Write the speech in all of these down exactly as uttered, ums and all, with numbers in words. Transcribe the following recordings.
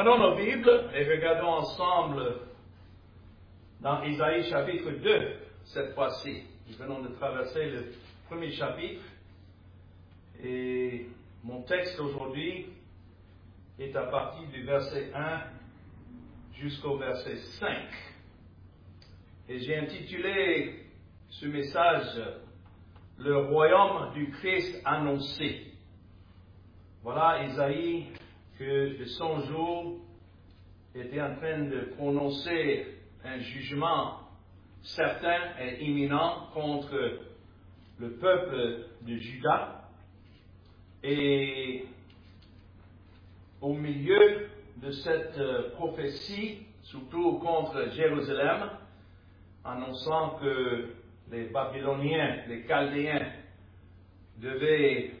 Prenons nos Bibles et regardons ensemble dans Isaïe chapitre deux, cette fois-ci. Nous venons de traverser le premier chapitre et mon texte aujourd'hui est à partir du verset un jusqu'au verset cinq. Et j'ai intitulé ce message « Le royaume du Christ annoncé ». Voilà Isaïe que de son jour était en train de prononcer un jugement certain et imminent contre le peuple de Juda. Et au milieu de cette prophétie, surtout contre Jérusalem, annonçant que les Babyloniens, les Chaldéens devaient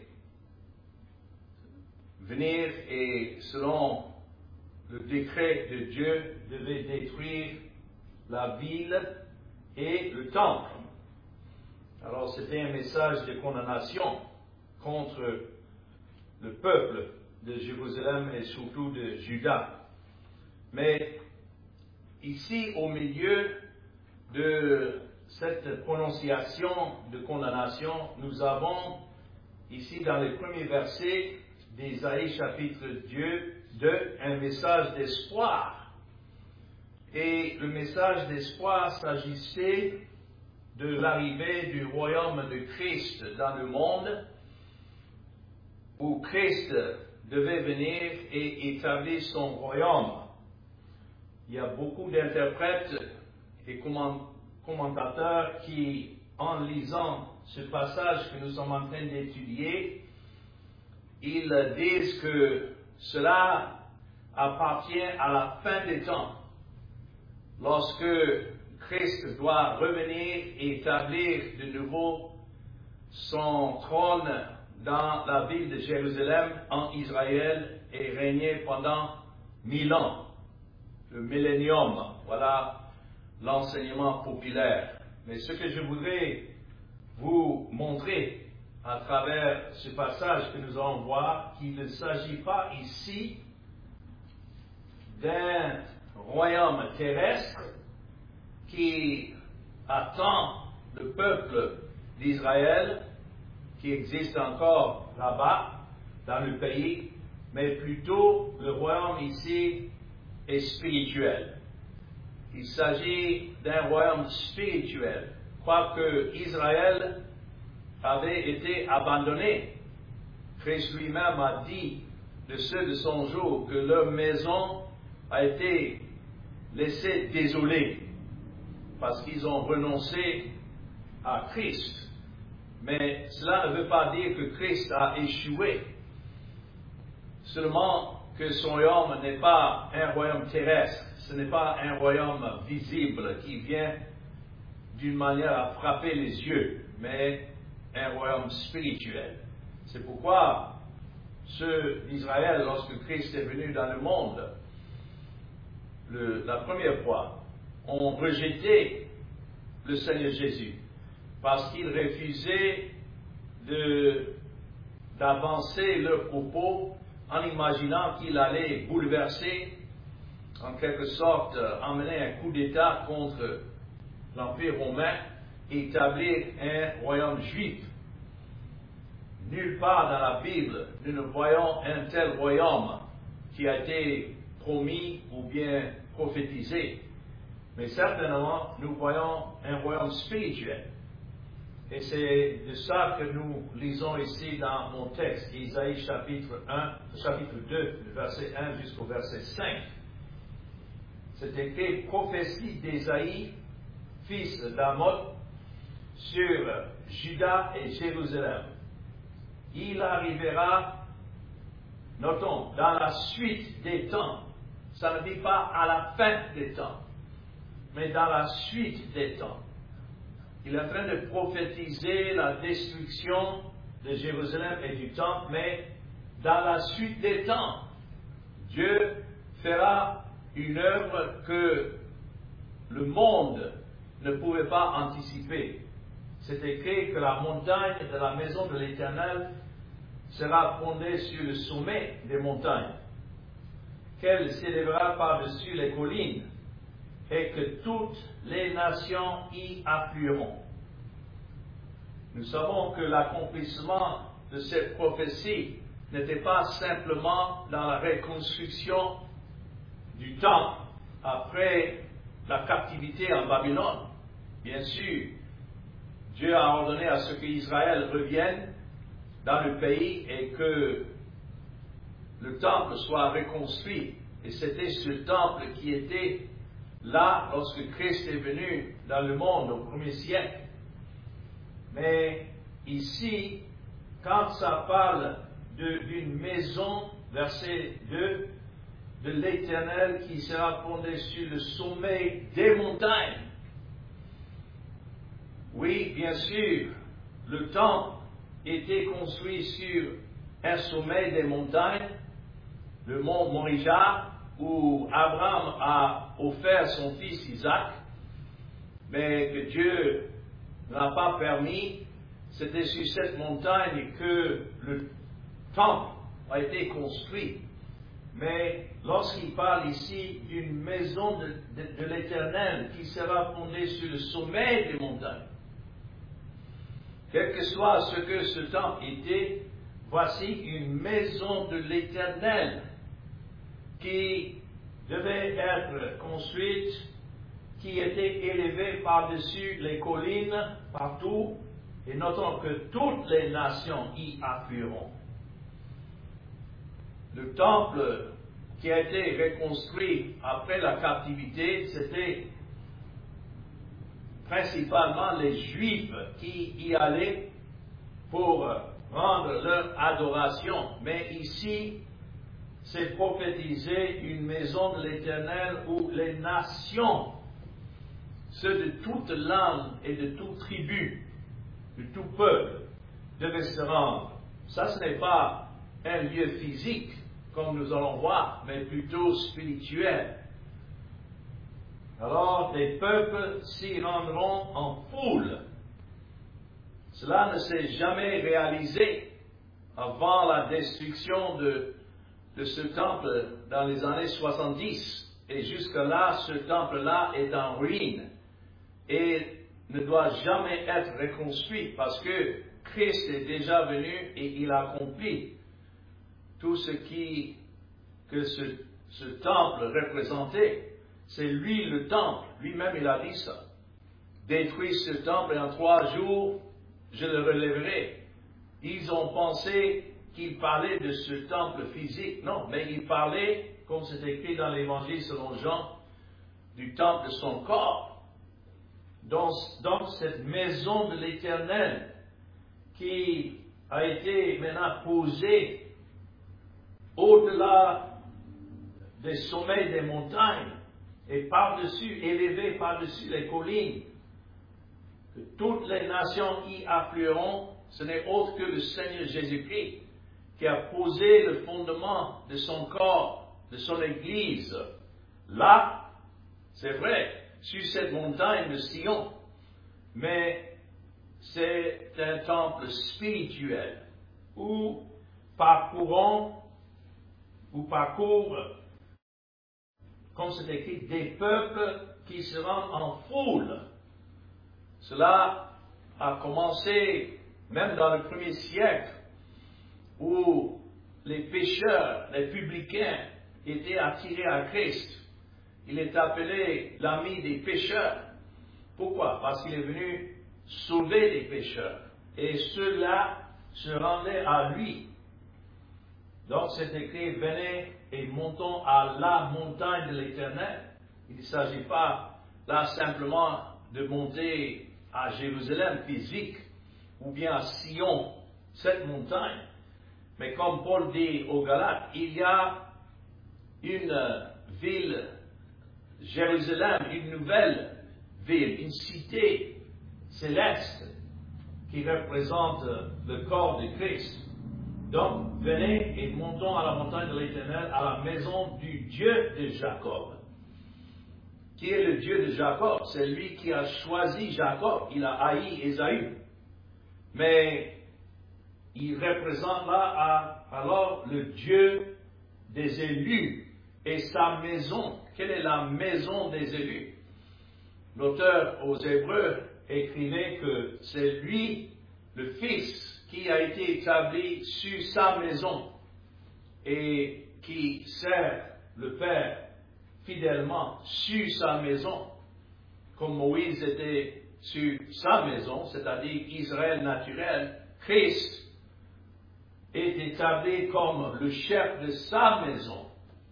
venir et, selon le décret de Dieu, devaient détruire la ville et le temple. Alors c'était un message de condamnation contre le peuple de Jérusalem et surtout de Juda. Mais ici, au milieu de cette prononciation de condamnation, nous avons ici dans les premiers versets d'Isaïe chapitre deux, un message d'espoir. Et le message d'espoir s'agissait de l'arrivée du royaume de Christ dans le monde, où Christ devait venir et établir son royaume. Il y a beaucoup d'interprètes et commentateurs qui, en lisant ce passage que nous sommes en train d'étudier, ils disent que cela appartient à la fin des temps, lorsque Christ doit revenir et établir de nouveau son trône dans la ville de Jérusalem, en Israël, et régner pendant mille ans, le millénium. Voilà l'enseignement populaire. Mais ce que je voudrais vous montrer à travers ce passage que nous allons voir, qu'il ne s'agit pas ici d'un royaume terrestre qui attend le peuple d'Israël, qui existe encore là-bas, dans le pays, mais plutôt le royaume ici est spirituel. Il s'agit d'un royaume spirituel, quoique Israël avait été abandonné. Christ lui-même a dit de ceux de son jour que leur maison a été laissée désolée parce qu'ils ont renoncé à Christ. Mais cela ne veut pas dire que Christ a échoué, seulement que son royaume n'est pas un royaume terrestre, ce n'est pas un royaume visible qui vient d'une manière à frapper les yeux, mais un royaume spirituel. C'est pourquoi ceux d'Israël, lorsque Christ est venu dans le monde, le, la première fois, ont rejeté le Seigneur Jésus, parce qu'ils refusaient de, d'avancer leurs propos en imaginant qu'il allait bouleverser, en quelque sorte, emmener un coup d'État contre l'Empire romain, établir un royaume juif. Nulle part dans la Bible, nous ne voyons un tel royaume qui a été promis ou bien prophétisé. Mais certainement, nous voyons un royaume spirituel. Et c'est de ça que nous lisons ici dans mon texte, Isaïe chapitre un, chapitre deux, verset un jusqu'au verset cinq. C'est écrit « Prophétie d'Isaïe, fils d'Amoz, sur Juda et Jérusalem. Il arrivera, notons, dans la suite des temps. Ça ne dit pas à la fin des temps, mais dans la suite des temps. Il est en train de prophétiser la destruction de Jérusalem et du temple, mais dans la suite des temps, Dieu fera une œuvre que le monde ne pouvait pas anticiper. C'est écrit que la montagne de la maison de l'Éternel sera fondée sur le sommet des montagnes. qu'elle s'élèvera par-dessus les collines, et que toutes les nations y afflueront. Nous savons que l'accomplissement de cette prophétie n'était pas simplement dans la reconstruction du temple après la captivité en Babylone. Bien sûr, Dieu a ordonné à ce qu'Israël revienne dans le pays et que le temple soit reconstruit. Et c'était ce temple qui était là lorsque Christ est venu dans le monde au premier siècle. Mais ici, quand ça parle d'une maison, verset deux, de l'Éternel qui sera fondée sur le sommet des montagnes. Oui, bien sûr, le temple était construit sur un sommet des montagnes, le mont Moriah, où Abraham a offert son fils Isaac, mais que Dieu n'a pas permis. C'était sur cette montagne que le temple a été construit. Mais lorsqu'il parle ici d'une maison de, de, de l'Éternel qui sera fondée sur le sommet des montagnes, quel que soit ce que ce temple était, voici une maison de l'Éternel qui devait être construite, qui était élevée par-dessus les collines partout, et notons que toutes les nations y afflueront. Le temple qui a été reconstruit après la captivité, c'était principalement les Juifs qui y allaient pour rendre leur adoration. Mais ici, c'est prophétisé une maison de l'Éternel où les nations, ceux de toute langue et de toute tribu, de tout peuple, devaient se rendre. Ça, ce n'est pas un lieu physique, comme nous allons voir, mais plutôt spirituel. Alors, les peuples s'y rendront en foule. Cela ne s'est jamais réalisé avant la destruction de, de ce temple dans les années soixante-dix. Et jusque-là, ce temple-là est en ruine et ne doit jamais être reconstruit parce que Christ est déjà venu et il a accompli tout ce qui, que ce, ce temple représentait. C'est lui le temple. Lui-même, il a dit ça. Détruis ce temple et en trois jours, je le relèverai. Ils ont pensé qu'il parlait de ce temple physique. Non, mais il parlait, comme c'est écrit dans l'Évangile selon Jean, du temple de son corps. Donc, donc cette maison de l'Éternel qui a été maintenant posée au-delà des sommets des montagnes et par-dessus, élevée par-dessus les collines, que toutes les nations y afflueront, ce n'est autre que le Seigneur Jésus-Christ qui a posé le fondement de son corps, de son Église. Là, c'est vrai, sur cette montagne de Sion, mais c'est un temple spirituel où parcourons, où parcourent, comme c'est écrit, des peuples qui se rendent en foule. Cela a commencé même dans le premier siècle, où les pécheurs, les publicains, étaient attirés à Christ. Il est appelé l'ami des pécheurs. Pourquoi? Parce qu'il est venu sauver les pécheurs. Et ceux-là se rendaient à lui. Donc c'est écrit, venez et montons à la montagne de l'Éternel. Il ne s'agit pas là simplement de monter à Jérusalem physique, ou bien à Sion, cette montagne. Mais comme Paul dit aux Galates, il y a une ville, Jérusalem, une nouvelle ville, une cité céleste qui représente le corps de Christ. Donc, venez et montons à la montagne de l'Éternel, à la maison du Dieu de Jacob. Qui est le Dieu de Jacob? C'est lui qui a choisi Jacob. Il a haï Ésaü. Mais il représente là alors le Dieu des élus, et sa maison. Quelle est la maison des élus? L'auteur aux Hébreux écrivait que c'est lui, le Fils, qui a été établi sur sa maison et qui sert le Père fidèlement sur sa maison, comme Moïse était sur sa maison, c'est-à-dire Israël naturel. Christ est établi comme le chef de sa maison,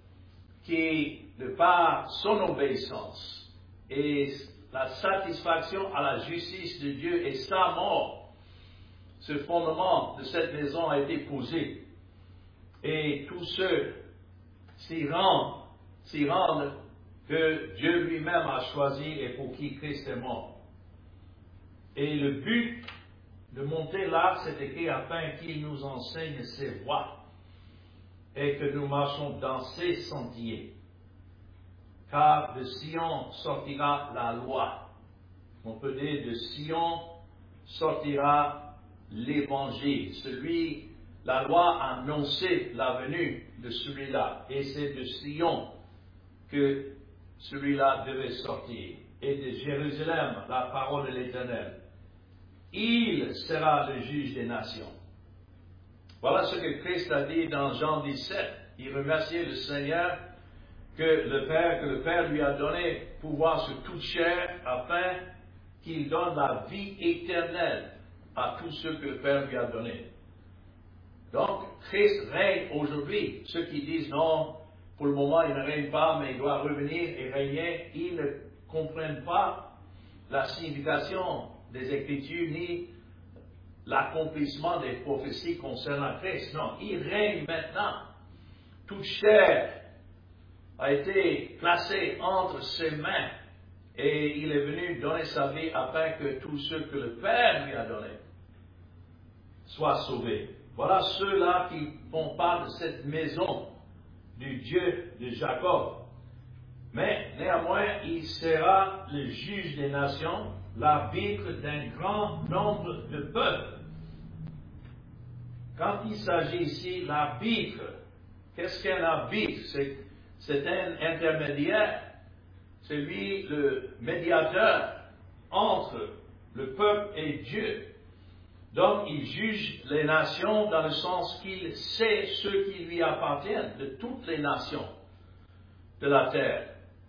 qui, de par son obéissance et la satisfaction à la justice de Dieu et sa mort, ce fondement de cette maison a été posé. Et tous ceux s'y rendent, s'y rendent que Dieu lui-même a choisi et pour qui Christ est mort. Et le but de monter là, c'est écrit afin qu'il nous enseigne ses voies et que nous marchons dans ses sentiers. Car de Sion sortira la loi. On peut dire de Sion sortira l'évangile. Celui, la loi a annoncé la venue de celui-là. Et c'est de Sion que celui-là devait sortir. Et de Jérusalem, la parole de l'Éternel. Il sera le juge des nations. Voilà ce que Christ a dit dans Jean dix-sept. Il remerciait le Seigneur que le Père, que le Père lui a donné pouvoir sur toute chair afin qu'il donne la vie éternelle à tous ceux que le Père lui a donné. Donc, Christ règne aujourd'hui. Ceux qui disent non, pour le moment il ne règne pas, mais il doit revenir et régner, ils ne comprennent pas la signification des Écritures ni l'accomplissement des prophéties concernant Christ. Non, il règne maintenant. Toute chair a été placée entre ses mains et il est venu donner sa vie afin que tous ceux que le Père lui a donnés soient sauvés. Voilà ceux-là qui font part de cette maison du Dieu de Jacob. Mais néanmoins, il sera le juge des nations, l'arbitre d'un grand nombre de peuples. Quand il s'agit ici l'arbitre, qu'est-ce qu'un arbitre? C'est, c'est un intermédiaire, c'est lui le médiateur entre le peuple et Dieu. Donc il juge les nations dans le sens qu'il sait ceux qui lui appartiennent de toutes les nations de la terre.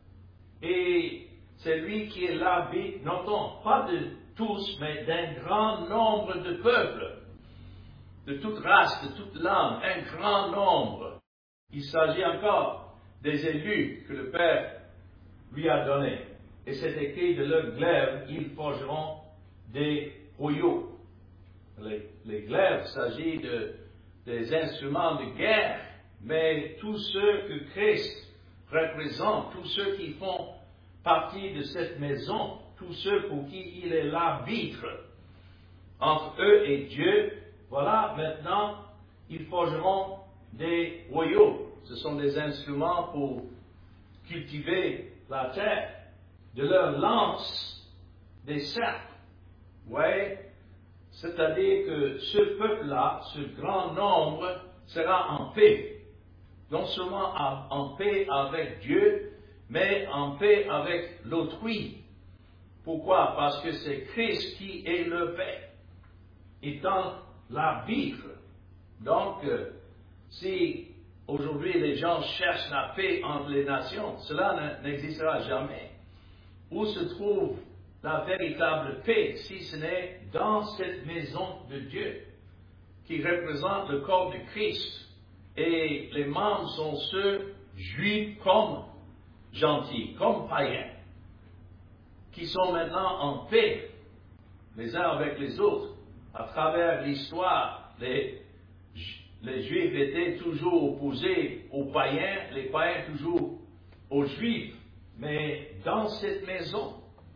Et c'est lui qui est l'arbitre, notons, pas de tous, mais d'un grand nombre de peuples, de toute race, de toute langue, un grand nombre. Il s'agit encore des élus que le Père lui a donnés. Et c'est écrit de leur glaive, ils forgeront des royaux. Les, les glaives, il s'agit de, des instruments de guerre, mais tous ceux que Christ représente, tous ceux qui font partie de cette maison, tous ceux pour qui il est l'arbitre entre eux et Dieu, voilà, maintenant, ils forgeront des royaux. Ce sont des instruments pour cultiver la terre. De leur lance, des cercles. Oui, c'est-à-dire que ce peuple-là, ce grand nombre, sera en paix. Non seulement en paix avec Dieu, mais en paix avec l'autrui. Pourquoi? Parce que c'est Christ qui est le paix, étant l'arbitre. Donc, euh, si aujourd'hui les gens cherchent la paix entre les nations, cela n'existera jamais. Où se trouve la véritable paix, si ce n'est dans cette maison de Dieu, qui représente le corps de Christ, et les membres sont ceux juifs comme gentils, comme païens, qui sont maintenant en paix, les uns avec les autres. À travers l'histoire, les, les Juifs étaient toujours opposés aux païens, les païens toujours aux Juifs. Mais dans cette maison,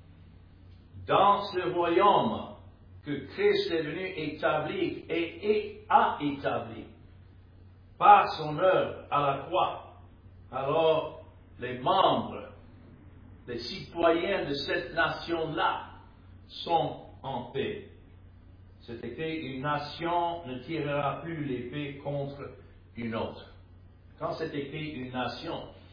dans ce royaume que Christ est venu établir et, et a établi par son œuvre à la croix, alors les membres, les citoyens de cette nation-là sont en paix. C'est écrit, une nation ne tirera plus l'épée contre une autre. Quand c'est écrit une nation,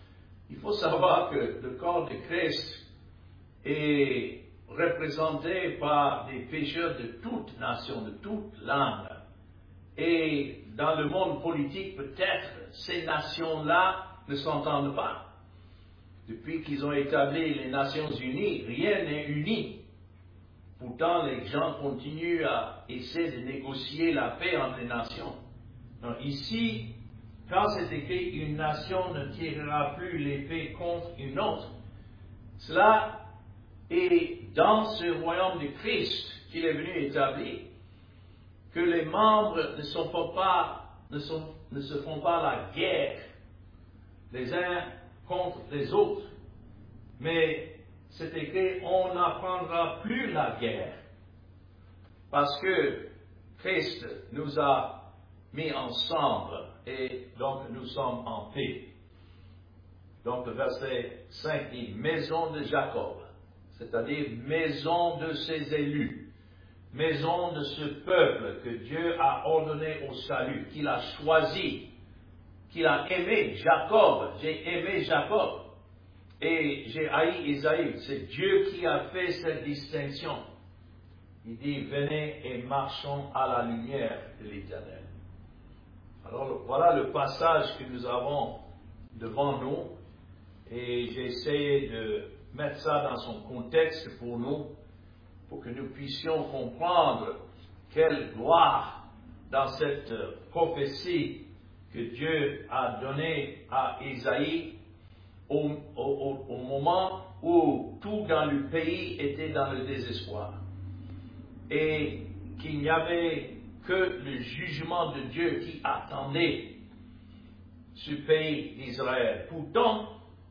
Il faut savoir que le corps de Christ est représenté par des pécheurs de toute nation, de toute langue. Et dans le monde politique, peut-être, ces nations-là ne s'entendent pas. Depuis qu'ils ont établi les Nations Unies, rien n'est uni. Pourtant, les gens continuent à essayer de négocier la paix entre les nations. Donc ici, quand c'est écrit « une nation ne tirera plus l'épée contre une autre », cela est dans ce royaume de Christ qu'il est venu établir, que les membres ne, sont pas, ne, sont, ne se font pas la guerre les uns contre les autres, mais c'est écrit, on n'apprendra plus la guerre, parce que Christ nous a mis ensemble, et donc nous sommes en paix. Donc le verset cinq dit, maison de Jacob, c'est-à-dire maison de ses élus, maison de ce peuple que Dieu a ordonné au salut, qu'il a choisi, qu'il a aimé, Jacob, j'ai aimé Jacob, et j'ai haï Isaïe. C'est Dieu qui a fait cette distinction. Il dit, venez et marchons à la lumière de l'Éternel. Alors voilà le passage que nous avons devant nous, et j'ai essayé de mettre ça dans son contexte pour nous, pour que nous puissions comprendre quelle gloire dans cette prophétie que Dieu a donnée à Isaïe au, au, au moment où tout dans le pays était dans le désespoir et qu'il n'y avait que le jugement de Dieu qui attendait ce pays d'Israël. Pourtant,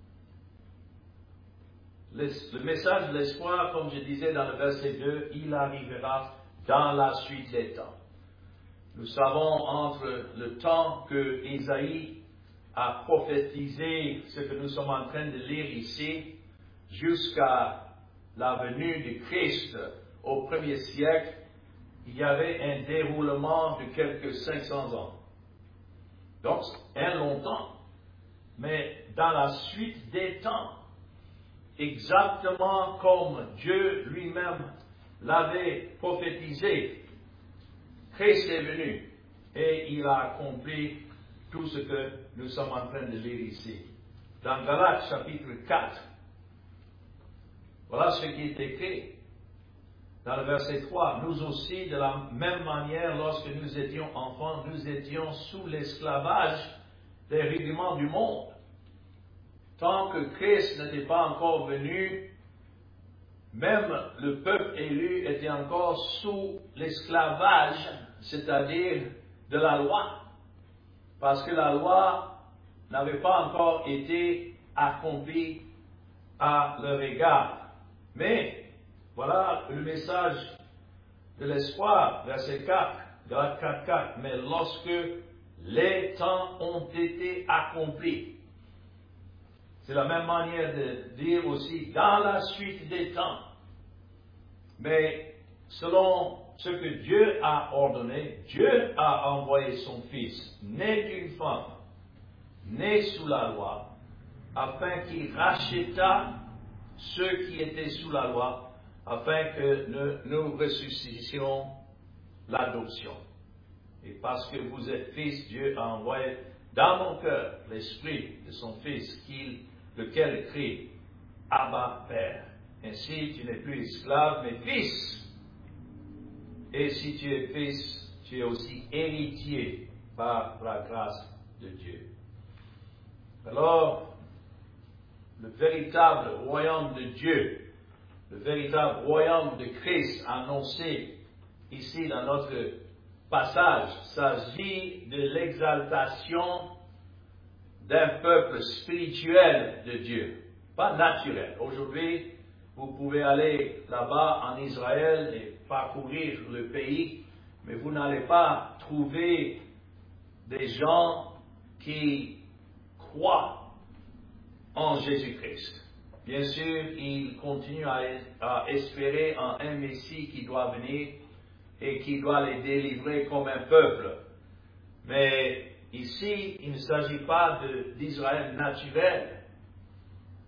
le, le message de l'espoir, comme je disais dans le verset deux, il arrivera dans la suite des temps. Nous savons entre le temps que Isaïe a prophétisé ce que nous sommes en train de lire ici, jusqu'à la venue de Christ au premier siècle, il y avait un déroulement de quelques cinq cents ans. Donc, un long temps. Mais dans la suite des temps, exactement comme Dieu lui-même l'avait prophétisé, Christ est venu et il a accompli tout ce que nous sommes en train de lire ici. Dans Galates chapitre quatre, voilà ce qui est écrit. Dans le verset trois, nous aussi, de la même manière, lorsque nous étions enfants, nous étions sous l'esclavage des rudiments du monde. Tant que Christ n'était pas encore venu, même le peuple élu était encore sous l'esclavage, c'est-à-dire de la loi. Parce que la loi n'avait pas encore été accomplie à leur égard. Mais, voilà le message de l'espoir, verset quatre, Galates quatre, quatre. Mais lorsque les temps ont été accomplis, c'est la même manière de dire aussi dans la suite des temps. Mais selon ce que Dieu a ordonné, Dieu a envoyé son Fils, né d'une femme, né sous la loi, afin qu'il rachètât ceux qui étaient sous la loi, afin que nous, nous ressuscitions l'adoption. Et parce que vous êtes fils, Dieu a envoyé dans mon cœur l'esprit de son Fils, qu'il, lequel crie, Abba, Père. Ainsi, tu n'es plus esclave, mais fils. Et si tu es fils, tu es aussi héritier par la grâce de Dieu. Alors, le véritable royaume de Dieu, le véritable royaume de Christ annoncé ici dans notre passage, s'agit de l'exaltation d'un peuple spirituel de Dieu, pas naturel. Aujourd'hui, vous pouvez aller là-bas en Israël et parcourir le pays, mais vous n'allez pas trouver des gens qui croient en Jésus-Christ. Bien sûr, ils continuent à, à espérer en un Messie qui doit venir et qui doit les délivrer comme un peuple. Mais ici, il ne s'agit pas de, d'Israël naturel,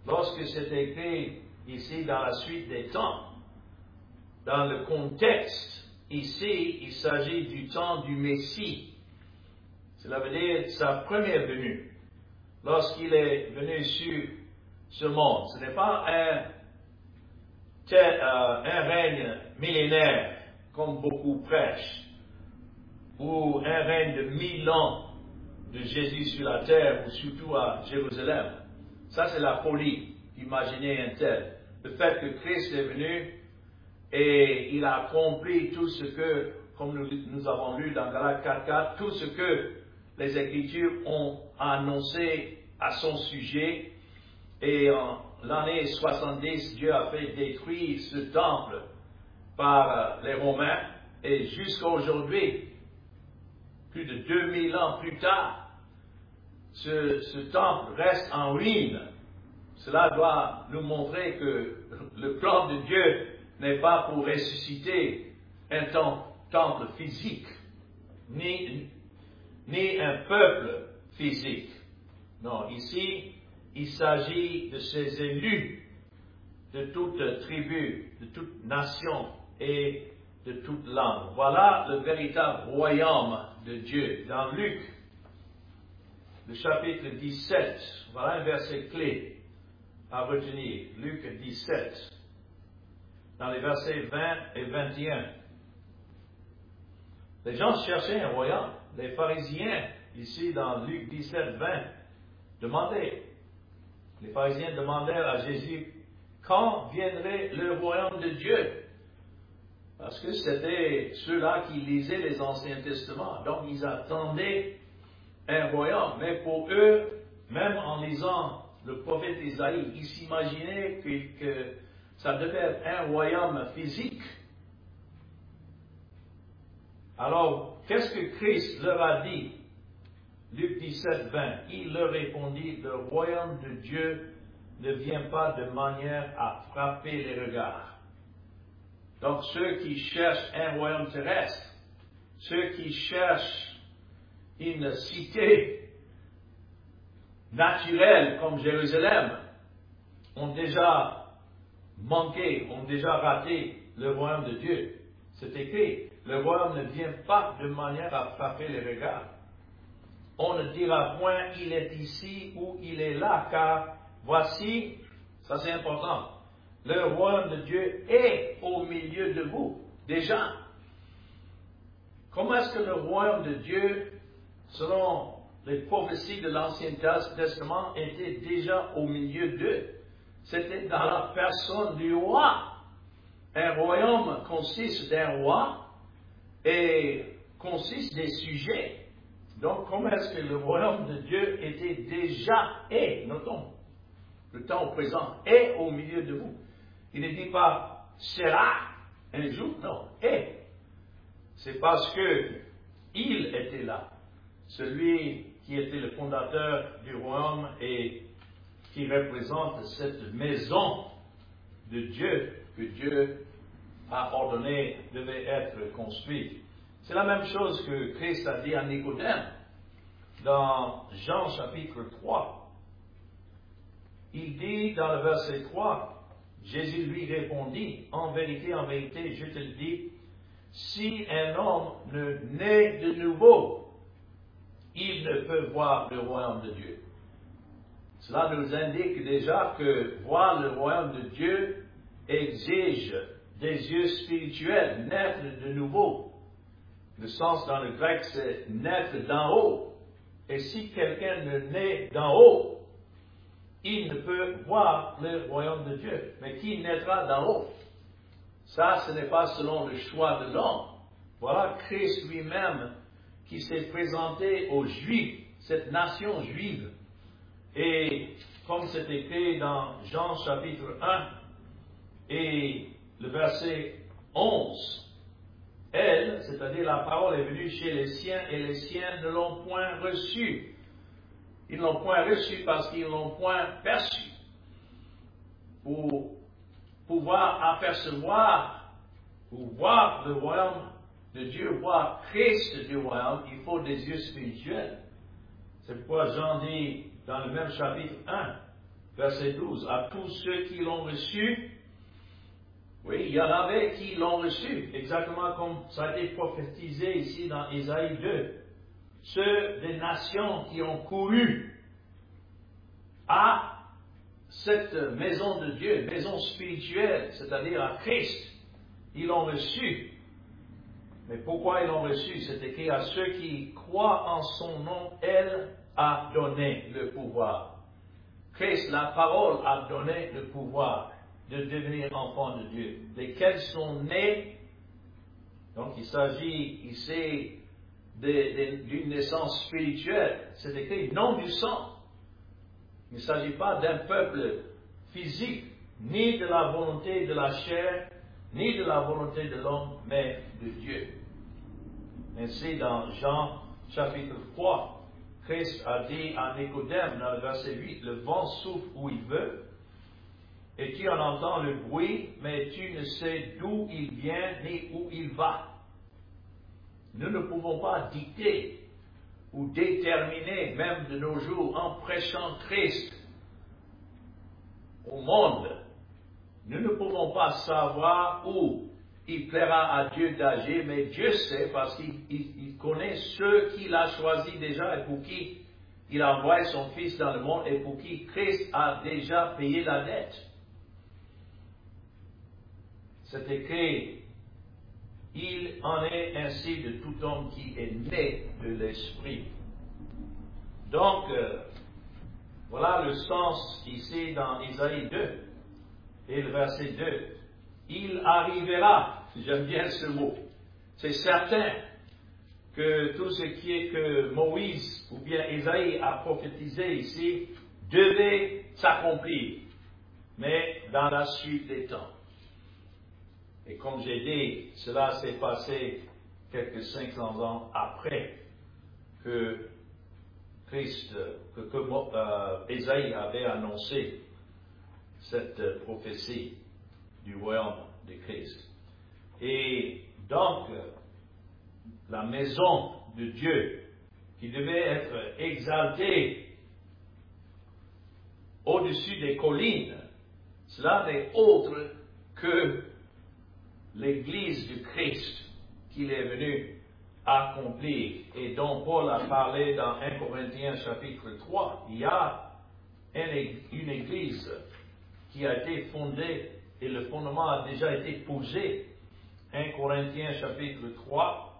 lorsque c'est écrit ici dans la suite des temps, dans le contexte, ici, il s'agit du temps du Messie. Cela veut dire sa première venue, lorsqu'il est venu sur ce monde. Ce n'est pas un, tel, euh, un règne millénaire, comme beaucoup prêchent, ou un règne de mille ans de Jésus sur la terre, ou surtout à Jérusalem. Ça, c'est la folie d'imaginer un tel. Le fait que Christ est venu et il a accompli tout ce que, comme nous, nous avons lu dans Galates quatre quatre, tout ce que les Écritures ont annoncé à son sujet. Et en l'année soixante-dix, Dieu a fait détruire ce temple par les Romains. Et jusqu'à aujourd'hui, plus de deux mille ans plus tard, ce, ce temple reste en ruine. Cela doit nous montrer que le plan de Dieu n'est pas pour ressusciter un temple physique, ni, ni un peuple physique. Non, ici, il s'agit de ces élus de toute tribu, de toute nation et de toute langue. Voilà le véritable royaume de Dieu. Dans Luc, le chapitre dix-sept, voilà un verset clé à retenir. Luc dix-sept, dans les versets vingt et vingt et un. Les gens cherchaient un royaume. Les pharisiens, ici dans Luc dix-sept, vingt, demandaient. Les pharisiens demandèrent à Jésus, quand viendrait le royaume de Dieu? Parce que c'était ceux-là qui lisaient les Anciens Testaments. Donc ils attendaient un royaume. Mais pour eux, même en lisant le prophète Isaïe, ils s'imaginaient que, que ça devait être un royaume physique. Alors, qu'est-ce que Christ leur a dit? Luc dix-sept, vingt. Il leur répondit, le royaume de Dieu ne vient pas de manière à frapper les regards. Donc, ceux qui cherchent un royaume terrestre, ceux qui cherchent une cité naturelle comme Jérusalem, ont déjà manqué, ont déjà raté le royaume de Dieu. C'est écrit, le royaume ne vient pas de manière à frapper les regards. On ne dira point, il est ici ou il est là, car voici, ça c'est important, le royaume de Dieu est au milieu de vous, déjà. Comment est-ce que le royaume de Dieu, selon les prophéties de l'Ancien Testament, était déjà au milieu d'eux? C'était dans la personne du roi. Un royaume consiste d'un roi et consiste des sujets. Donc, comment est-ce que le royaume de Dieu était déjà, et, notons, le temps présent, est au milieu de vous? Il ne dit pas sera un jour, non, est. C'est parce que il était là, celui qui était le fondateur du royaume et qui représente cette maison de Dieu que Dieu a ordonné devait être construite. C'est la même chose que Christ a dit à Nicodème dans Jean chapitre trois. Il dit dans le verset trois, Jésus lui répondit, en vérité, en vérité, je te le dis, si un homme ne naît de nouveau, il ne peut voir le royaume de Dieu. Cela nous indique déjà que voir le royaume de Dieu exige des yeux spirituels, naître de nouveau. Le sens dans le grec, c'est naître d'en haut. Et si quelqu'un ne naît d'en haut, il ne peut voir le royaume de Dieu. Mais qui naîtra d'en haut? Ça, ce n'est pas selon le choix de l'homme. Voilà Christ lui-même qui s'est présenté aux Juifs, cette nation juive. Et comme c'est écrit dans Jean chapitre un et le verset onze, elle, c'est-à-dire la parole est venue chez les siens et les siens ne l'ont point reçue. Ils ne l'ont point reçu parce qu'ils ne l'ont point perçu. Pour pouvoir apercevoir ou voir le royaume de Dieu, voir Christ du royaume, il faut des yeux spirituels. C'est pourquoi Jean dit dans le même chapitre un, verset douze, à tous ceux qui l'ont reçu, oui, il y en avait qui l'ont reçu, exactement comme ça a été prophétisé ici dans Ésaïe deux. Ceux des nations qui ont couru à cette maison de Dieu, maison spirituelle, c'est-à-dire à Christ, ils l'ont reçu. Mais pourquoi ils l'ont reçu? C'est écrit à ceux qui croient en son nom, elle a donné le pouvoir. Christ, la parole, a donné le pouvoir de devenir enfant de Dieu, lesquels sont nés. Donc il s'agit ici d'une naissance spirituelle. C'est écrit non du sang. Il ne s'agit pas d'un peuple physique, ni de la volonté de la chair, ni de la volonté de l'homme, mais de Dieu. Ainsi, dans Jean chapitre trois, Christ a dit à Nicodème, dans le verset huit, le vent souffle où il veut, et tu en entends le bruit, mais tu ne sais d'où il vient ni où il va. Nous ne pouvons pas dicter ou déterminer, même de nos jours, en prêchant Christ au monde. Nous ne pouvons pas savoir où il plaira à Dieu d'agir, mais Dieu sait parce qu'il il, il connaît ceux qu'il a choisis déjà et pour qui il a envoyé son Fils dans le monde et pour qui Christ a déjà payé la dette. C'est écrit, il en est ainsi de tout homme qui est né de l'Esprit. Donc, euh, voilà le sens ici dans Ésaïe deux et le verset deux. Il arrivera, j'aime bien ce mot, c'est certain que tout ce qui est que Moïse ou bien Ésaïe a prophétisé ici devait s'accomplir, mais dans la suite des temps. Et comme j'ai dit, cela s'est passé quelques cinq cents ans après que Christ, que, que euh, Ésaïe avait annoncé cette prophétie du royaume de Christ. Et donc, la maison de Dieu, qui devait être exaltée au-dessus des collines, cela n'est autre que l'Église du Christ qu'il est venu accomplir et dont Paul a parlé dans un Corinthiens chapitre trois. Il y a une Église qui a été fondée et le fondement a déjà été posé. un Corinthiens chapitre trois,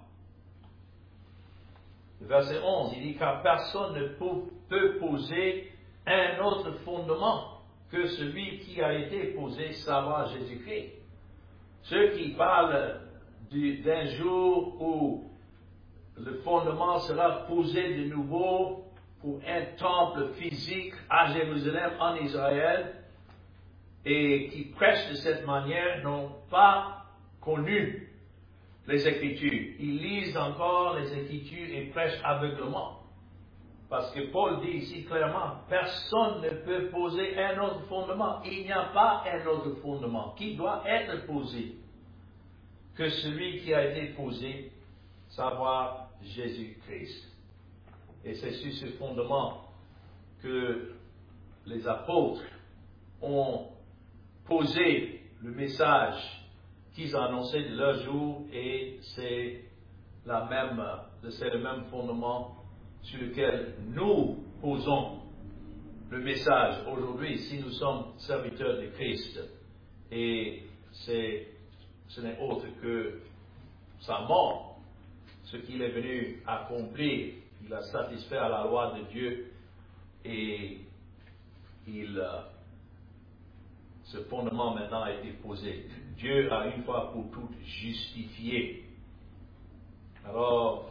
verset onze, il dit car personne ne peut poser un autre fondement que celui qui a été posé, savoir Jésus-Christ. Ceux qui parlent d'un jour où le fondement sera posé de nouveau pour un temple physique à Jérusalem, en Israël, et qui prêchent de cette manière n'ont pas connu les Écritures. Ils lisent encore les Écritures et prêchent aveuglement. Parce que Paul dit ici clairement, personne ne peut poser un autre fondement. Il n'y a pas un autre fondement qui doit être posé que celui qui a été posé, savoir Jésus-Christ. Et c'est sur ce fondement que les apôtres ont posé le message qu'ils annonçaient de leur jour, et c'est la même, c'est le même fondement sur lequel nous posons le message aujourd'hui, si nous sommes serviteurs de Christ. Et c'est, ce n'est autre que sa mort, ce qu'il est venu accomplir. Il a satisfait à la loi de Dieu et il, ce fondement maintenant a été posé. Dieu a une fois pour toutes justifié. Alors,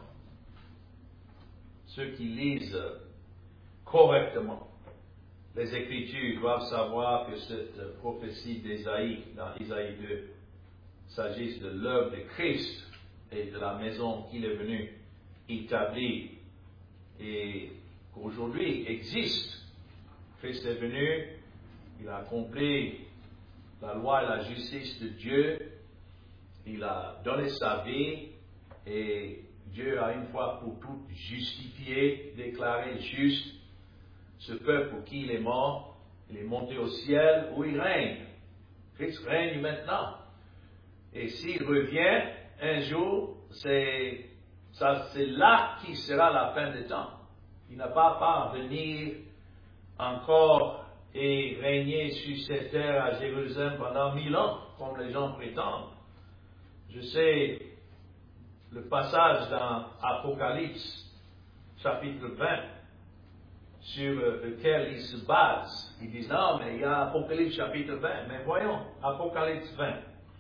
ceux qui lisent correctement les Écritures doivent savoir que cette prophétie d'Ésaïe, dans Ésaïe deux, s'agisse de l'œuvre de Christ et de la maison qu'il est venu établir et qu'aujourd'hui existe. Christ est venu, il a accompli la loi et la justice de Dieu, il a donné sa vie et Dieu a une fois pour toutes justifié, déclaré juste ce peuple pour qui il est mort, Il est monté au ciel où il règne. Christ règne maintenant. Et s'il revient un jour, c'est, ça, c'est là qui sera la fin des temps. Il n'a pas à venir encore et régner sur cette terre à Jérusalem pendant mille ans, comme les gens prétendent. Je sais le passage dans Apocalypse, chapitre vingt, sur lequel ils se basent. Ils disent, non, mais il y a Apocalypse chapitre vingt. Mais voyons, Apocalypse vingt.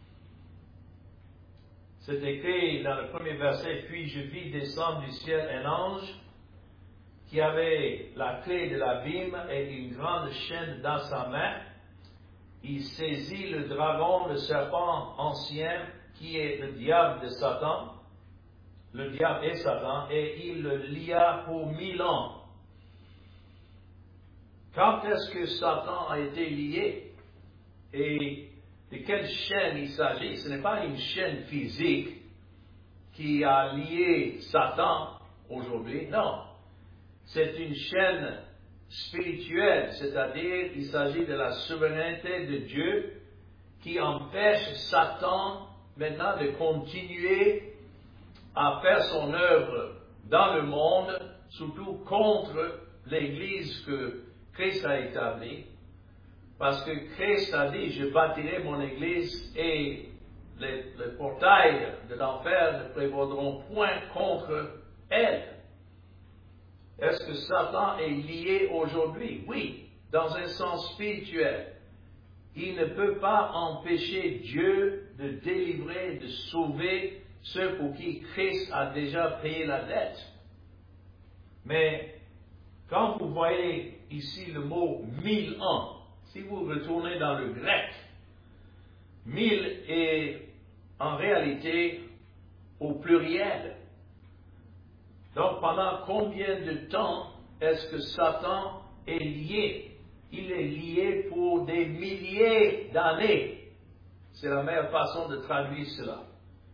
C'est écrit dans le premier verset, « Puis je vis descendre du ciel un ange qui avait la clé de l'abîme et une grande chaîne dans sa main. Il saisit le dragon, le serpent ancien, qui est le diable de Satan, le diable et Satan, et il le lia pour mille ans. » Quand est-ce que Satan a été lié? Et de quelle chaîne il s'agit? Ce n'est pas une chaîne physique qui a lié Satan aujourd'hui, non. C'est une chaîne spirituelle, c'est-à-dire il s'agit de la souveraineté de Dieu qui empêche Satan maintenant de continuer à faire son œuvre dans le monde, surtout contre l'Église que Christ a établie. Parce que Christ a dit, je bâtirai mon Église et les, les portails de l'enfer ne prévaudront point contre elle. Est-ce que Satan est lié aujourd'hui? Oui, dans un sens spirituel. Il ne peut pas empêcher Dieu de délivrer, de sauver ceux pour qui Christ a déjà payé la dette. Mais quand vous voyez ici le mot mille ans, si vous retournez dans le grec, mille est en réalité au pluriel. Donc pendant combien de temps est-ce que Satan est lié? Il est lié pour des milliers d'années. C'est la meilleure façon de traduire cela.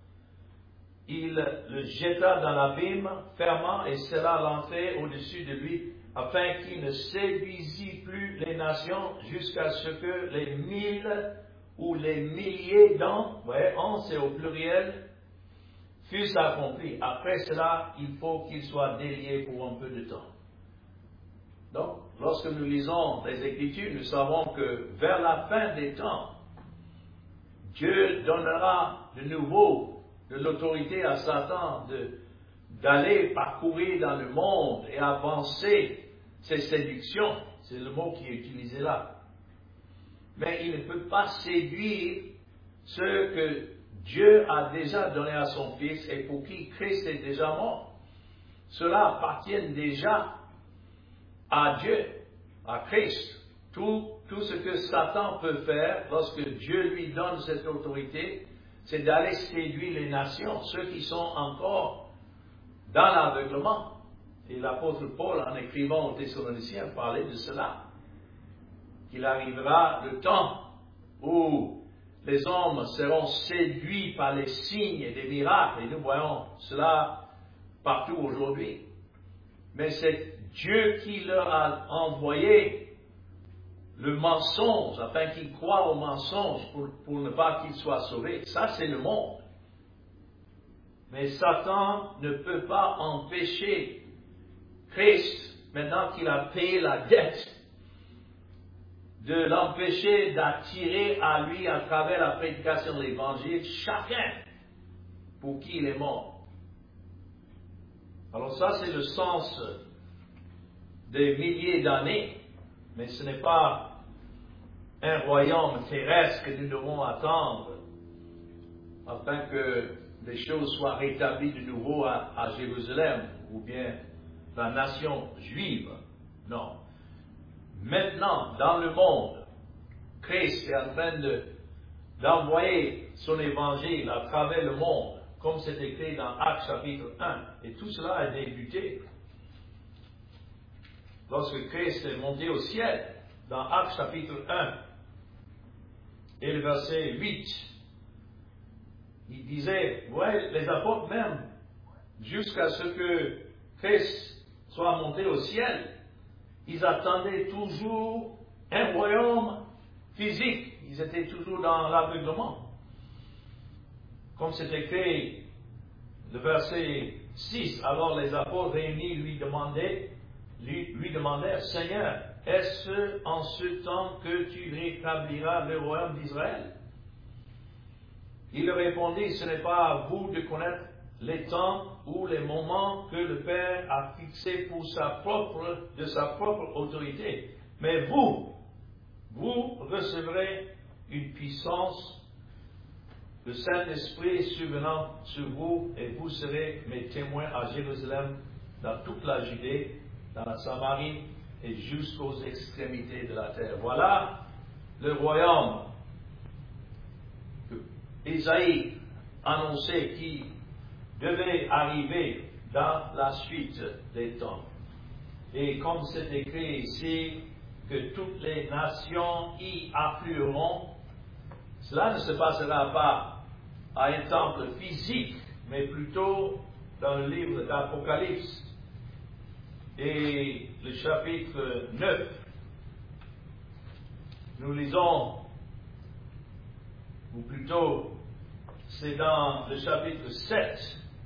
Il le jeta dans l'abîme, fermant et scella l'entrée au-dessus de lui, afin qu'il ne séduisit plus les nations jusqu'à ce que les mille ou les milliers d'ans, ouais, ans c'est au pluriel, fussent accomplis. Après cela, il faut qu'il soit délié pour un peu de temps. Donc, lorsque nous lisons les Écritures, nous savons que vers la fin des temps, Dieu donnera de nouveau de l'autorité à Satan de, d'aller parcourir dans le monde et avancer ses séductions. C'est le mot qui est utilisé là. Mais il ne peut pas séduire ceux que Dieu a déjà donné à son Fils et pour qui Christ est déjà mort. Cela appartient déjà à Dieu, à Christ. Tout, tout ce que Satan peut faire lorsque Dieu lui donne cette autorité, c'est d'aller séduire les nations, ceux qui sont encore dans l'aveuglement. Et l'apôtre Paul, en écrivant aux Thessaloniciens, parlait de cela. Qu'il arrivera le temps où les hommes seront séduits par les signes et les miracles. Et nous voyons cela partout aujourd'hui. Mais c'est Dieu qui leur a envoyé le mensonge, afin qu'ils croient au mensonge pour, pour ne pas qu'ils soient sauvés. Ça, c'est le monde. Mais Satan ne peut pas empêcher Christ, maintenant qu'il a payé la dette, de l'empêcher d'attirer à lui, à travers la prédication de l'Évangile, chacun pour qui il est mort. Alors ça, c'est le sens des milliers d'années, mais ce n'est pas un royaume terrestre que nous devons attendre afin que les choses soient rétablies de nouveau à, à Jérusalem ou bien la nation juive. Non. Maintenant, dans le monde, Christ est en train de, d'envoyer son évangile à travers le monde, comme c'est écrit dans Actes chapitre un. Et tout cela a débuté lorsque Christ est monté au ciel, dans Actes chapitre un, et le verset huit. Il disait, ouais, les apôtres même, jusqu'à ce que Christ soit monté au ciel, ils attendaient toujours un royaume physique. Ils étaient toujours dans l'aveuglement. Comme c'est écrit, le verset six, alors les apôtres réunis lui demandaient, lui, lui demandèrent, Seigneur, est-ce en ce temps que tu rétabliras le royaume d'Israël? Il leur répondit, ce n'est pas à vous de connaître les temps ou les moments que le Père a fixés pour sa propre, de sa propre autorité. Mais vous, vous recevrez une puissance, le Saint-Esprit survenant sur vous, et vous serez mes témoins à Jérusalem, dans toute la Judée, dans la Samarie, et jusqu'aux extrémités de la terre. Voilà le royaume que Isaïe annonçait qui devait arriver dans la suite des temps. Et comme c'est écrit ici, que toutes les nations y afflueront, cela ne se passera pas à un temple physique, mais plutôt dans le livre d'Apocalypse. Et le chapitre neuf, nous lisons, ou plutôt, c'est dans le chapitre sept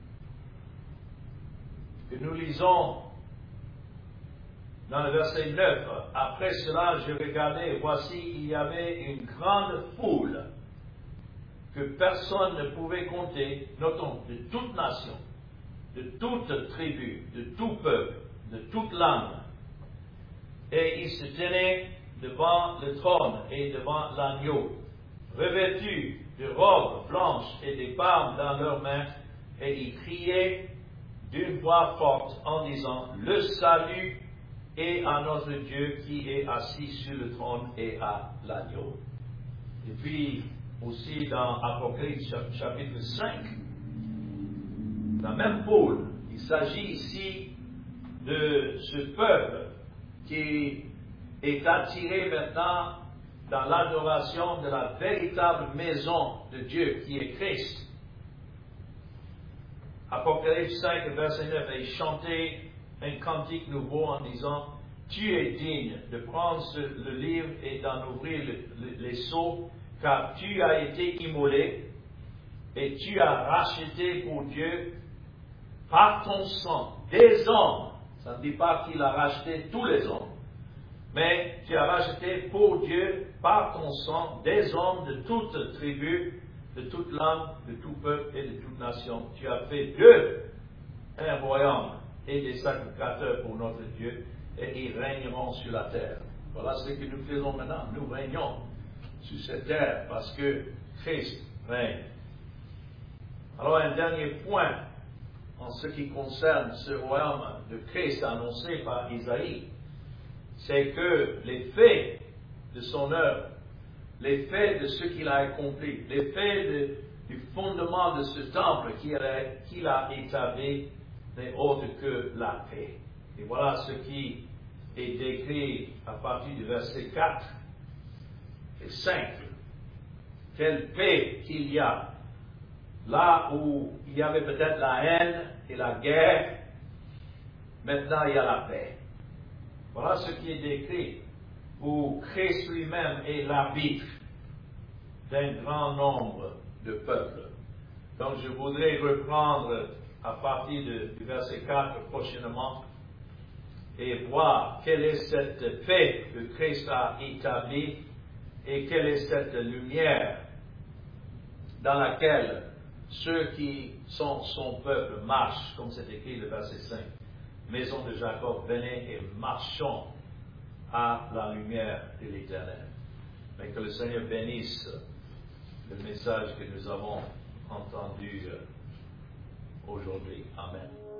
que nous lisons dans le verset neuf. Après cela, je regardais, et voici, il y avait une grande foule que personne ne pouvait compter, notons, de toute nation, de toute tribu, de tout peuple, de toute langue. Et ils se tenaient devant le trône et devant l'agneau, revêtus de robes blanches et des palmes dans leurs mains, et ils criaient d'une voix forte en disant, le salut est à notre Dieu qui est assis sur le trône et à l'agneau. Et puis, aussi dans Apocalypse chapitre cinq, la même foule, il s'agit ici de ce peuple qui est attiré maintenant dans l'adoration de la véritable maison de Dieu qui est Christ. Apocalypse cinq, verset neuf, et chanter un cantique nouveau en disant, tu es digne de prendre ce, le livre et d'en ouvrir le, le, les sceaux, car tu as été immolé et tu as racheté pour Dieu par ton sang des hommes. Ça ne dit pas qu'il a racheté tous les hommes, mais tu as racheté pour Dieu par ton sang des hommes de toute tribu, de toute langue, de tout peuple et de toute nation. Tu as fait d'eux un royaume et des sacrificateurs pour notre Dieu, et ils régneront sur la terre. Voilà ce que nous faisons maintenant. Nous régnons sur cette terre parce que Christ règne. Alors un dernier point en ce qui concerne ce royaume de Christ annoncé par Isaïe, c'est que les faits de son œuvre, les faits de ce qu'il a accompli, les faits de, du fondement de ce temple qu'il a, qu'il a établi n'est autre que la paix. Et voilà ce qui est décrit à partir du verset quatre et cinq. Quelle paix qu'il y a. Là où il y avait peut-être la haine et la guerre, maintenant il y a la paix. Voilà ce qui est décrit, où Christ lui-même est l'arbitre d'un grand nombre de peuples. Donc je voudrais reprendre à partir de, du verset quatre prochainement et voir quelle est cette paix que Christ a établie et quelle est cette lumière dans laquelle ceux qui sont son peuple marchent, comme c'est écrit le verset cinq. Maison de Jacob, venez et marchons à la lumière de l'Éternel. Mais que le Seigneur bénisse le message que nous avons entendu aujourd'hui. Amen.